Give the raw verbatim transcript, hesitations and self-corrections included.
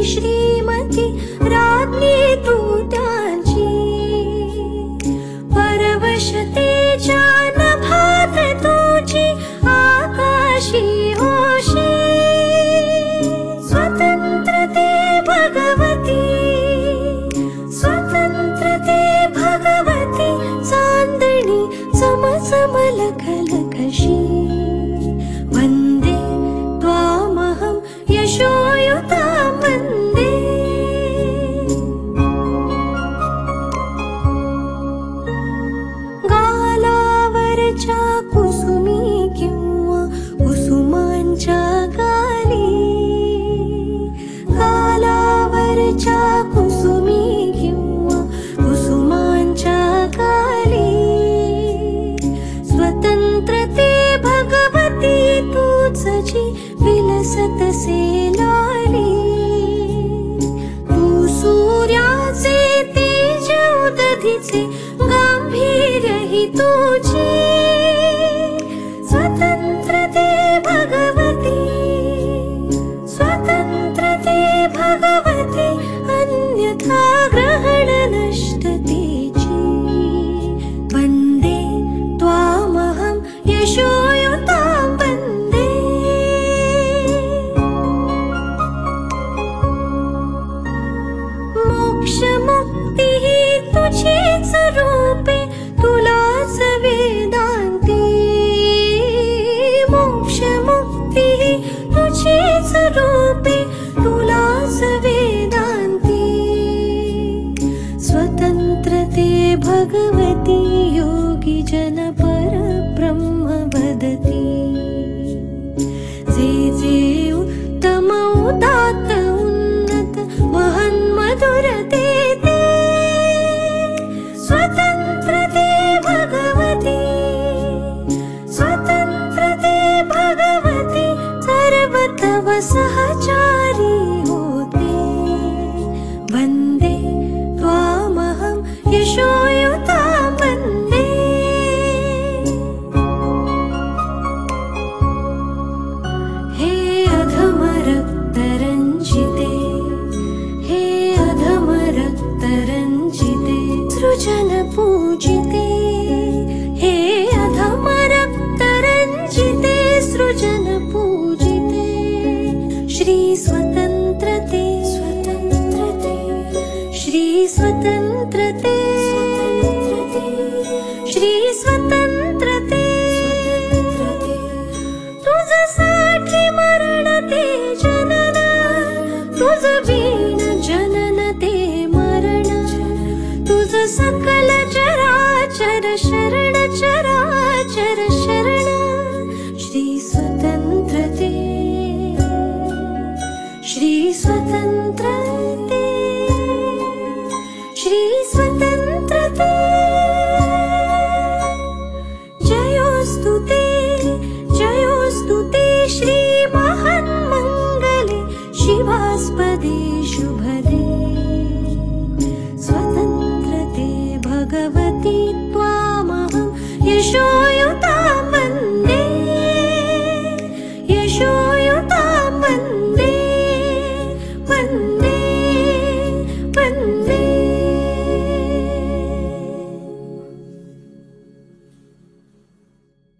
श्रीमती राज्ञी तू त्यांची, परवशतेच्या नभात तुझी आकाशी होशी, स्वतंत्रते भगवती, स्वतंत्रते भगवती, चांदणी समसम लखलखशी, वंदे त्वामहं यशोयुतां वंदे। गालावरच्या कुसुमी किंवा कुसुमांच्या गाली, गालावरच्या कुसुमी किंवा कुसुमांच्या गाली, स्वतंत्रते भगवती तूच जी विलसत से लाली, तू सूर्याचे तेज उदधीचे गांभीर्य ही तुझी, स्वतंत्रते भगवती, स्वतंत्रते भगवती, अन्यथा ग्रहण नष्टतेची, वंदे त्वामहं यशोयुतां वंदे। मोक्षमुक्ती ही तुझीच रूपे, तुलाच वेदांती, मोक्षमुक्ती ही तुझीच रूपे, तुलाच वेदांती, स्वतंत्रते भगवती, योगी जन परब्रह्म वदती, जे जे उत्तम उदात्त उन्नत महन्मधुर ते ते, स्वतंत्रते भगवती, स्वतंत्रते भगवती, सर्व तव सहचारी होते, वंदे त्वामहं यशोयुतां वंदे। हे अधम रक्तरंजिते, हे अधम रक्तरंजिते, सृजन पूजिते, हे अधम रक्तरंजिते, सृजन पूजिते, श्री स्वतंत्रते, स्वतंत्रते, श्री स्वतंत्रते, श्री स्वतंत्रते, तुझसाठी मरण ते जनन, तुझ बिन जनन ते मरण, तुझ सकल चराचर शरण, चराचर शरण, श्री स्वतंत्रते, श्री स्वतंत्रते, श्री स्वतंत्रते, जयोस्तु ते।